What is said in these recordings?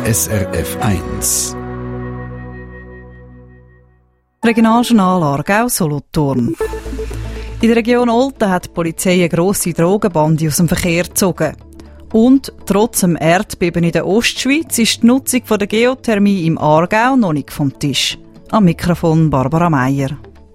SRF 1. Regionaljournal Aargau-Solothurn. In der Region Olten hat die Polizei eine grosse Drogenbande aus dem Verkehr gezogen. Und trotz dem Erdbeben in der Ostschweiz ist die Nutzung der Geothermie im Aargau noch nicht vom Tisch. Am Mikrofon Barbara Meier.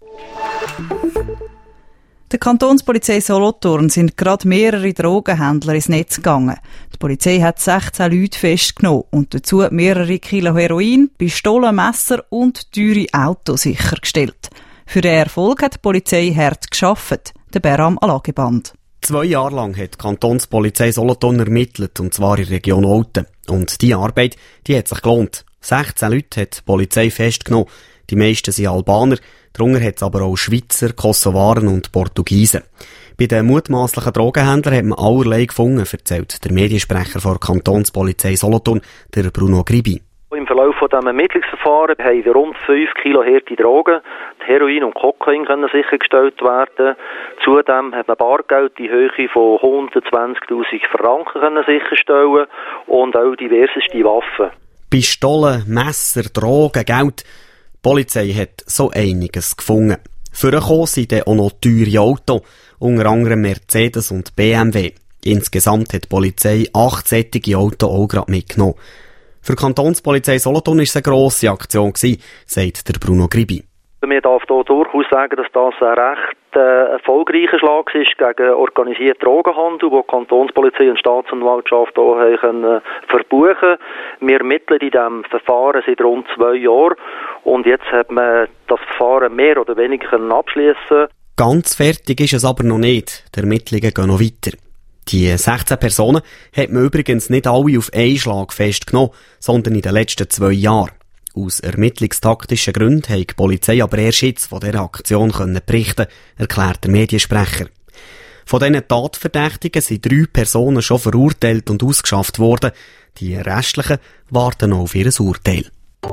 Der Kantonspolizei Solothurn sind gerade mehrere Drogenhändler ins Netz gegangen. Die Polizei hat 16 Leute festgenommen und dazu mehrere Kilo Heroin, Pistolen, Messer und teure Autos sichergestellt. Für den Erfolg hat die Polizei hart gearbeitet, der Beram Alageband. 2 Jahre lang hat die Kantonspolizei Solothurn ermittelt, und zwar in der Region Olten. Und diese Arbeit, die hat sich gelohnt. 16 Leute hat die Polizei festgenommen. Die meisten sind Albaner, darunter hat es aber auch Schweizer, Kosovaren und Portugiesen. Bei den mutmaßlichen Drogenhändlern hat man allerlei gefunden, erzählt der Mediensprecher der Kantonspolizei Solothurn, der Bruno Gribi. Im Verlauf von diesem Ermittlungsverfahren haben rund 5 Kilo harte Drogen, Heroin und Kokain können sichergestellt werden. Zudem hat man Bargeld in Höhe von 120'000 Franken können sicherstellen und auch diverseste Waffen. Pistolen, Messer, Drogen, Geld. Die Polizei hat so einiges gefunden. Vorgekommen sind dann auch noch teure Autos, unter anderem Mercedes und BMW. Insgesamt hat die Polizei 8 solche Autos auch gerade mitgenommen. Für die Kantonspolizei Solothurn war es eine grosse Aktion, sagt der Bruno Gribi. Man darf hier durchaus sagen, dass das ein recht erfolgreicher Schlag ist gegen organisierten Drogenhandel, wo die Kantonspolizei und Staatsanwaltschaft auch haben verbuchen. Wir ermitteln in diesem Verfahren seit rund 2 Jahren und jetzt hat man das Verfahren mehr oder weniger abschließen. Ganz fertig ist es aber noch nicht. Die Ermittlungen gehen noch weiter. Die 16 Personen hat man übrigens nicht alle auf einen Schlag festgenommen, sondern in den letzten 2 Jahren. Aus ermittlungstaktischen Gründen hat die Polizei aber erst jetzt von dieser Aktion berichten können, erklärt der Mediensprecher. Von diesen Tatverdächtigen sind 3 Personen schon verurteilt und ausgeschafft worden. Die restlichen warten noch auf ihr Urteil.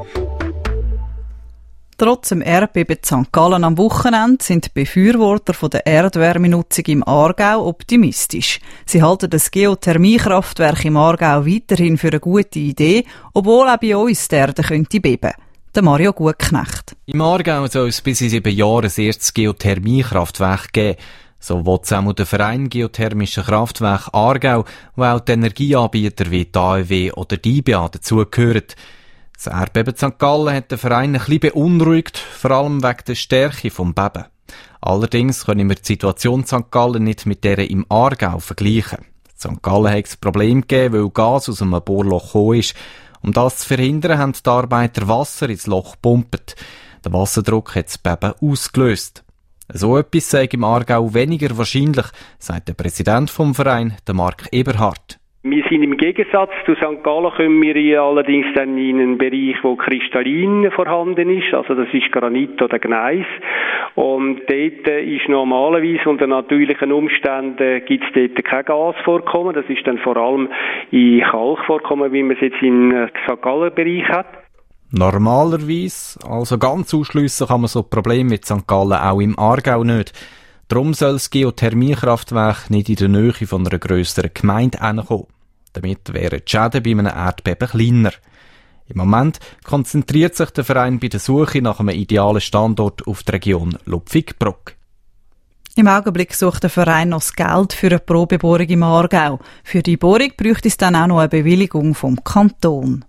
Trotz dem Erdbeben in St. Gallen am Wochenende sind die Befürworter von der Erdwärmenutzung im Aargau optimistisch. Sie halten das Geothermiekraftwerk im Aargau weiterhin für eine gute Idee, obwohl auch bei uns die Erde könnte beben. Der Mario Gutknecht. Im Aargau soll es bis in 7 Jahren ein erstes Geothermiekraftwerk geben. So will es auch der Verein Geothermische Kraftwerk Aargau, wo auch die Energieanbieter wie die AEW oder die IBA dazugehören. Das Erdbeben in St. Gallen hat den Verein ein bisschen beunruhigt, vor allem wegen der Stärke des Bebens. Allerdings können wir die Situation in St. Gallen nicht mit der im Aargau vergleichen. In St. Gallen hat es ein Problem gegeben, weil Gas aus einem Bohrloch gekommen ist. Um das zu verhindern, haben die Arbeiter Wasser ins Loch gepumpt. Der Wasserdruck hat das Beben ausgelöst. So etwas sei im Aargau weniger wahrscheinlich, sagt der Präsident vom Verein, der Marc Eberhardt. Wir sind im Gegensatz zu St. Gallen, kommen wir allerdings dann in einen Bereich, wo kristallin vorhanden ist, also das ist Granit oder Gneis. Und dort ist normalerweise unter natürlichen Umständen gibt es dort kein Gasvorkommen. Das ist dann vor allem in Kalkvorkommen, wie man es jetzt im St. Gallen Bereich hat. Normalerweise, also ganz ausschliessen kann man so Probleme mit St. Gallen auch im Aargau nicht. Darum soll das Geothermiekraftwerk nicht in der Nähe von einer grösseren Gemeinde hinkommen. Damit wären die Schäden bei einem Erdbeben kleiner. Im Moment konzentriert sich der Verein bei der Suche nach einem idealen Standort auf die Region Lupfig-Bruck. Im Augenblick sucht der Verein noch das Geld für eine Probebohrung im Aargau. Für die Bohrung bräuchte es dann auch noch eine Bewilligung vom Kanton.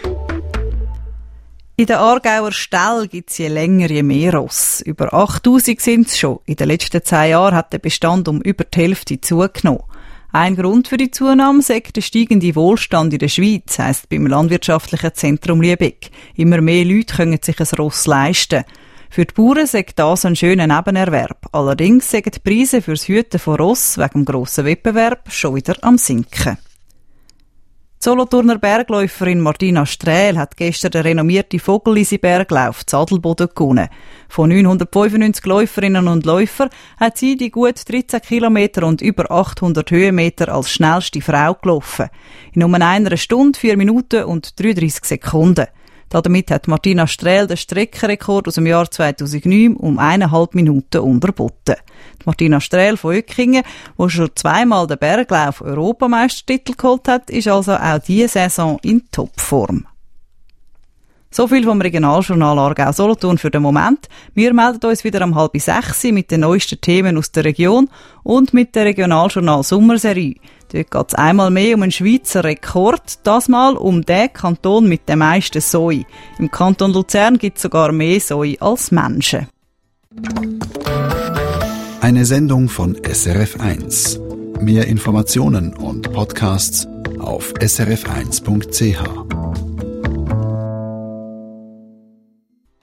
In den Aargauer Ställen gibt es je länger, je mehr Ross. Über 8000 sind es schon. In den letzten 10 Jahren hat der Bestand um über die Hälfte zugenommen. Ein Grund für die Zunahme sei der steigende Wohlstand in der Schweiz, heisst beim Landwirtschaftlichen Zentrum Lübeck. Immer mehr Leute können sich ein Ross leisten. Für die Bauern sei das ein schöner Nebenerwerb. Allerdings seien die Preise fürs Hüten von Ross wegen dem grossen Wettbewerb schon wieder am Sinken. Die Solothurner Bergläuferin Martina Strähl hat gestern den renommierten Vogellisi-Berglauf zu Adelboden gewonnen. Von 995 Läuferinnen und Läufern hat sie die gut 13 Kilometer und über 800 Höhenmeter als schnellste Frau gelaufen. In nur 1 Stunde, 4 Minuten und 33 Sekunden. Damit hat Martina Strähl den Streckenrekord aus dem Jahr 2009 um 1,5 Minuten unterboten. Martina Strähl von Öckingen, die schon zweimal den Berglauf Europameistertitel geholt hat, ist also auch diese Saison in Topform. So viel vom Regionaljournal Aargau-Solothurn für den Moment. Wir melden uns wieder um 5:30 mit den neuesten Themen aus der Region und mit der Regionaljournal Sommerserie. Dort geht es einmal mehr um einen Schweizer Rekord, das mal um den Kanton mit den meisten Soi. Im Kanton Luzern gibt es sogar mehr Soi als Menschen. Eine Sendung von SRF1. Mehr Informationen und Podcasts auf srf1.ch.